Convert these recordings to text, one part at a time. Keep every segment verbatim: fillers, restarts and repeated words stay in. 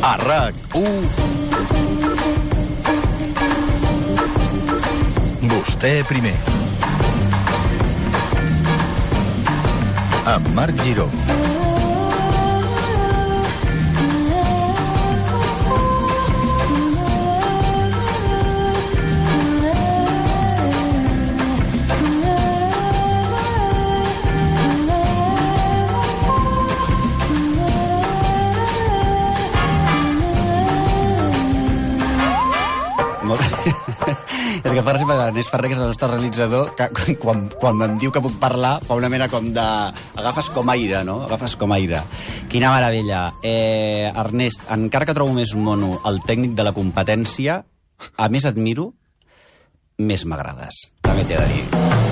A RAC u, Vostè primer. Amb Marc Giró. És que fa sempre l'Ernest Ferrer, que és el nostre realitzador, que quan, quan em diu que puc parlar fa una mena com de... Agafes com aire, no? Agafes com aire. Quina meravella. Eh, Ernest, encara que trobo més mono el tècnic de la competència, a més admiro, més m'agrades. També t'he de dir.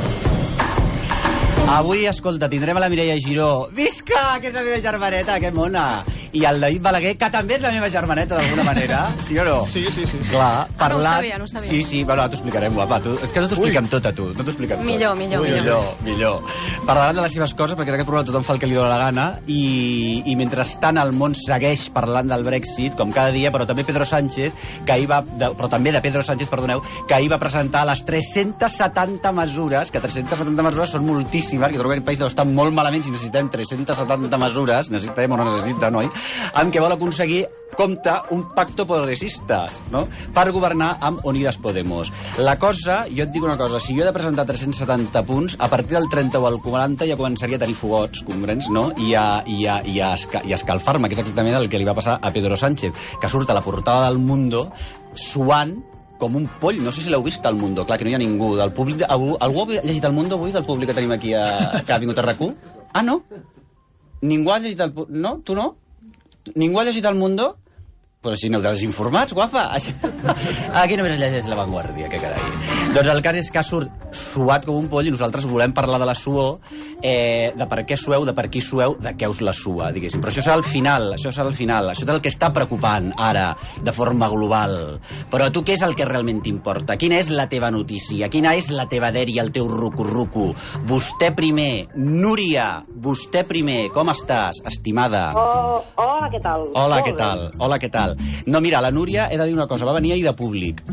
Avui, escolta, tindrem a la Mireia Giró. Visca, que és la meva germaneta, que mona! I el David Balaguer, que també és la meva germaneta, d'alguna manera, sí o no? Sí, sí, sí. Clar, parlant... Ah, no ho sabia, no ho sabia. Sí, sí, bueno, t'ho explicarem, guapa. Tu, és que no t'ho expliquem tot a tu, no t'ho expliquem tot. Millor, millor, Ui, millor. Millor, Parlaran de les seves coses, perquè en aquest programa tothom fa el que li dóna la gana, i, i mentrestant el món segueix parlant del Brexit, com cada dia, però també Pedro Sánchez, que ahir va... De, però també de Pedro Sánchez, perdoneu, que ahir va presentar les tres-centes setanta mesures, que tres-centes setanta mesures són moltíssimes, que trobo que aquest país deu estar molt malament si necessitem tres-centes setanta mesures, necessitem o no necessitem, no? Amb què vol aconseguir, compta, un pacto progressista, no? Per governar amb Unidas Podemos. La cosa, jo et dic una cosa, si jo he de presentar tres-cents setanta punts, a partir del trenta o el quaranta ja començaria a tenir fogots, comprens, no? I a, i a, i a, esca, i a escalfar-me, que és exactament el que li va passar a Pedro Sánchez, que surt a la portada del Mundo suant com un poll. No sé si l'heu vist al Mundo, clar, que no hi ha ningú. Del públic, algú, algú ha llegit el Mundo avui, del públic que tenim aquí, a, que ha vingut a RAC u? Ah, no? Ningú ha llegit el... No? Tu no? Ningú ha llegit El Mundo? Però si aneu desinformats, guapa. Aquí només es llegeix La Vanguardia, que carai. Doncs el cas és que surt suat com un poll i nosaltres volem parlar de la suor, eh, de per què sueu, de per qui sueu, de què us la sua, diguéssim. Però això serà el final, això serà el final. Això és el que està preocupant ara, de forma global. Però a tu què és el que realment t'importa? Quina és la teva notícia? Quina és la teva dèria, el teu rucu-rucu? Vostè primer, Núria, vostè primer, com estàs, estimada? Oh, hola, què tal? Hola, Molt què bé. tal? Hola, què tal? No, mira, la Núria, he de dir una cosa, va venir ahir de públic.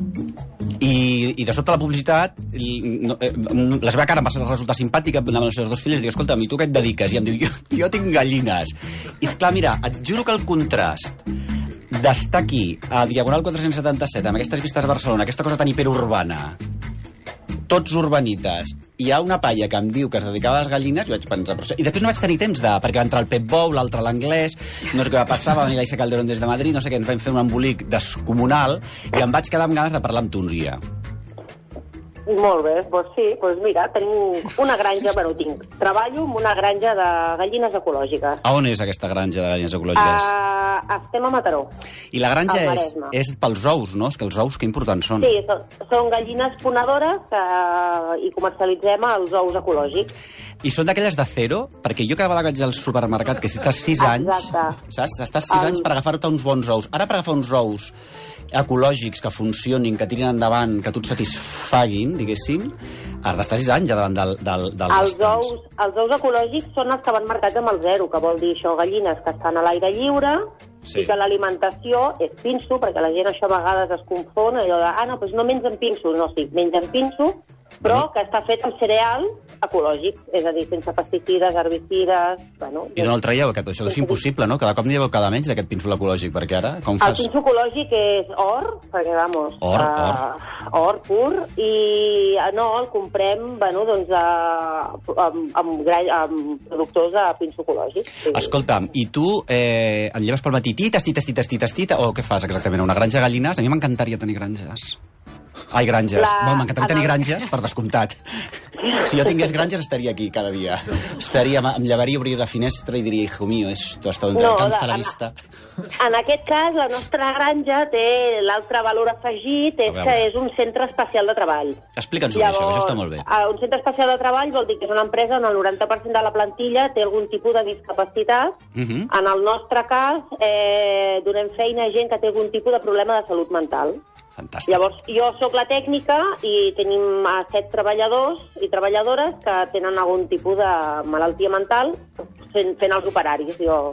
I, i de sobte la publicitat, i, no, eh, la seva cara em va resultar simpàtica, amb les seves dues filles, i dic, escolta, a mi tu què et dediques? I em diu, jo, jo tinc gallines. I esclar, mira, et juro que el contrast d'estar aquí, a Diagonal quatre-cents setanta-set, amb aquestes vistes a Barcelona, aquesta cosa tan hiperurbana, tots urbanites, hi ha una palla que em diu que es dedicava a les gallines, i vaig pensar... Però... I després no vaig tenir temps de... perquè va entrar el Pep Bou, l'altre l'anglès, no sé què va passar, va venir l'Aixa Calderón des de Madrid, no sé què, ens vam fer un embolic descomunal, i em vaig quedar amb ganes de parlar amb tu, Núria. Molt bé, doncs sí, doncs mira, tenim una granja, bueno, tinc, treballo en una granja de gallines ecològiques. A on és aquesta granja de gallines ecològiques? Uh, estem a Mataró. I la granja al és, Maresme. és pels ous, no? És que els ous, que importants són. Sí, són, són gallines ponedores que, i comercialitzem els ous ecològics. I són d'aquelles de zero? Perquè jo cada vegada que vaig al supermercat, que si estàs sis anys, Exacte. saps? Estàs sis El... anys per agafar-te uns bons ous. Ara per agafar uns ous ecològics que funcionin, que tirin endavant, que tu et satisfaguin, diguéssim, has d'estar sis anys ja davant del, del, dels Els estanys. ous, els ous ecològics són els que van marcats amb el zero, que vol dir això, gallines que estan a l'aire lliure, Sí. i que l'alimentació és pinso, perquè la gent això a vegades es confon, allò de, ah, no, doncs no mengen pinso. No, sí, mengen pinso, però Bueno. que està fet amb cereal ecològic, és a dir, sense pesticides, herbicides... Bueno, I d'on el traieu, aquest? Això és impossible, no? Cada cop n'hi deu cada menys d'aquest pínxol ecològic, perquè ara, com El fas? pinso ecològic és or, perquè, vamos... Or, uh, or pur, i uh, no, el comprem, bueno, doncs, uh, amb, amb, gra- amb productors de pinso ecològic. Sí. Escolta'm, i tu eh, et lleves pel matí, tites, tites, tites, tites, tites, o què fas exactament? Una granja de gallines? A mi m'encantaria tenir granges. Ai, granges. La- Bueno, m'encantaria tenir en el- granges, per descomptat. Si jo tingués granges, estaria aquí cada dia. Estaria, em llevaria, obrir la finestra i diria, hijo mío, esto hasta donde No, alcanza de- la en- vista. En aquest cas, la nostra granja té l'altre valor afegit, és A veure. que és un centre especial de treball. Explica'ns-ho, això, que això està molt bé. eh, un centre especial de treball vol dir que és una empresa on el noranta per cent de la plantilla té algun tipus de discapacitat. Uh -huh. En el nostre cas, eh, donem feina a gent que té algun tipus de problema de salut mental. Fantàstic. Llavors, jo sóc la tècnica i tenim a set treballadors i treballadores que tenen algun tipus de malaltia mental fent, fent els operaris. Jo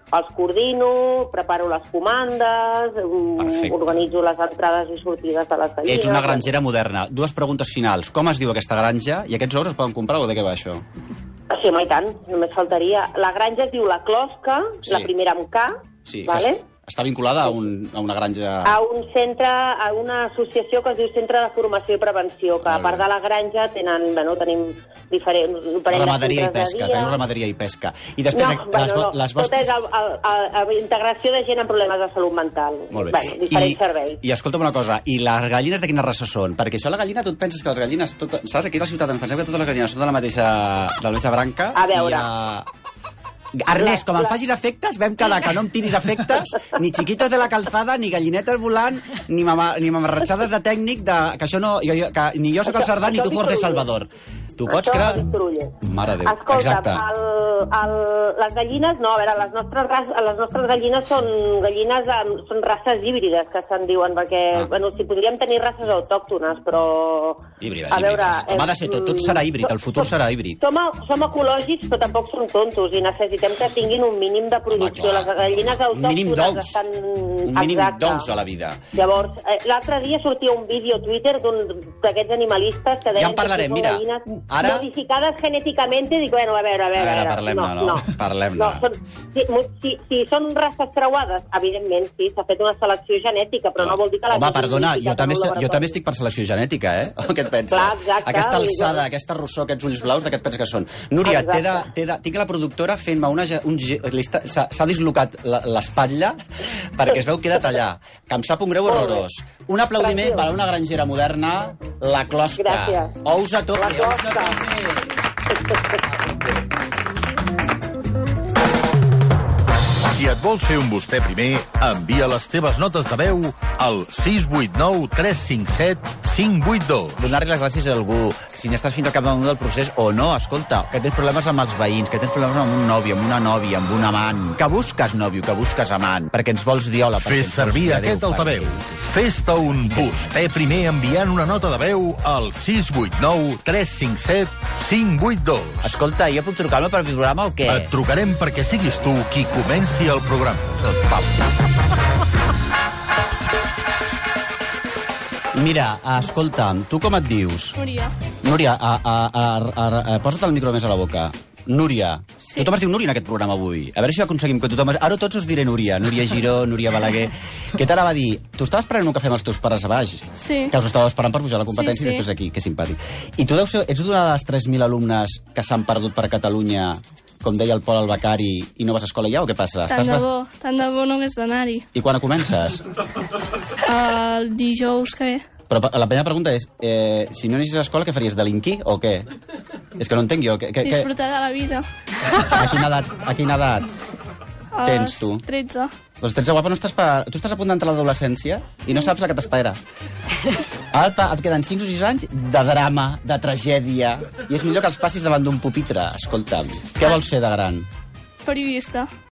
els coordino, preparo les comandes, Perfecte. organitzo les entrades i sortides de les gallines... Ets una grangera moderna. Dues preguntes finals. Com es diu aquesta granja? I aquests ous es poden comprar o de què va això? Sí, home, i tant, només faltaria. La granja es diu La Closca, Sí. la primera amb K, Sí, vale? que està vinculada a, un, a una granja... a un centre, a una associació que es diu Centre de Formació i Prevenció, que a Molt bé. part de la granja tenen, bueno, tenim diferents... un parell de Ramaderia i centres de pesca. dia. Teniu ramaderia i pesca. I després, No, bueno, les, no, les tot vostres... és el, el, el, el, integració de gent amb problemes de salut mental. Molt bé. Bueno, diferents I, serveis. I escolta'm una cosa, i les gallines de quina raça són? Perquè això la gallina, tu et penses que les gallines... Tot, saps? Aquí a la ciutat ens pensem que totes les gallines són de la mateixa, de la mateixa branca. A veure. I, uh... Ernest, com em facis efectes, vam quedar que no em tiris efectes, ni xiquitos de la calzada, ni gallinetes volant, ni, mama, ni mamarratxades de tècnic, de, que això no... Jo, jo, que ni jo sóc el Cerdà, ni tu Jorge Salvador. Tu pots Això creure... és trulles. Mare de Déu, Escolta, exacte. el, el, les gallines, no, a veure, les nostres, ras, les nostres gallines són gallines, amb, són races híbrides, que se'n diuen, perquè, Ah. bueno, si podríem tenir races autòctones, però... Híbrides, a veure, híbrides. Com ha de ser tot, tot serà híbrid, el futur serà híbrid. Som, som ecològics, però tampoc som tontos, i necessitem que tinguin un mínim de producció. Home, clar. Les gallines Un mínim autòctones d'ous. estan... Un mínim Exacte. d'ous a la vida. Llavors, eh, l'altre dia sortia un vídeo a Twitter d'un d'aquests animalistes que deien Ja en parlarem, que són mira, gallines ara- modificades genèticamente. Dic, bueno, a veure, a veure... A veure, parlem-ne, no? Parlem-ne. No, són, si, si, si són races creuades, evidentment, sí, s'ha fet una selecció genètica, però no, no vol dir que la... Home, perdona, jo també, estic, jo també estic per selecció genètica, eh? O què et penses? Clar, exacte, aquesta vull dir, alçada, jo- aquesta rossor, aquests ulls blaus, de què et penses que són? Núria, t'he de, Exacte. t'he de, tinc la productora fent-me una... ge- Un, ge- li està- s'ha s'ha dislocat la- l'espatlla perquè es veu que he de tallar, que em sap un greu Molt bé. horrorós. Un aplaudiment Tranquil. per a una grangera moderna, la Closca. Gràcies. Ous a tope, La ous a Closca. tope. Si et vols fer un vostè primer, envia les teves notes de veu al sis vuit nou tres cinc set cinc vuit dos. Donar-li les gràcies a algú, si n'estàs fins al capdamunt del procés o no, escolta, que tens problemes amb els veïns, que tens problemes amb un nòvio, amb una nòvia, amb un amant, que busques nòvio, que busques amant, perquè ens vols diola. perquè Fes ens vols servir dir aquest adéu, altaveu. Fes-te un vostè primer enviant una nota de veu al sis vuit nou tres cinc set cinc vuit dos. Escolta, jo puc trucar-me per programa o què? Et trucarem perquè siguis tu qui comenci el programa. Mira, escolta'm, tu com et dius? Núria. Núria, a, a, a, a, a, posa't el micro més a la boca. Núria. Sí. Tothom es diu Núria en aquest programa avui. A veure si aconseguim que tothom... Ara tots us diré Núria. Núria Giró, Núria Balaguer. Què te la va dir? Tu estaves esperant un cafè amb els teus pares a baix? Sí. Que us estàveu esperant per pujar a la competència Sí, sí. i després aquí. Que simpàtic. I tu deus ser... Ets una de les tres mil alumnes que s'han perdut per Catalunya, com deia el Pol al Becari, i no vas a escola ja, o què passa? Tant de Estàs bo, tant de bo no hagués d'anar-hi. I quan comences? El dijous que ve. Però la primera pregunta és, eh, si no anessis a escola, què faries? Delinquir o què? És que no entenc jo. Que, que, que... Disfrutar de la vida. A quina edat, a quina edat A tens, les tu? tretze. Doncs tretze guapa, no estàs per... Tu estàs a punt d'entrar a l'adolescència i no saps la que t'espera. Ara et, et queden cinc o sis anys de drama, de tragèdia, i és millor que els passis davant d'un pupitre. Escolta'm, què vols ser de gran? Periodista.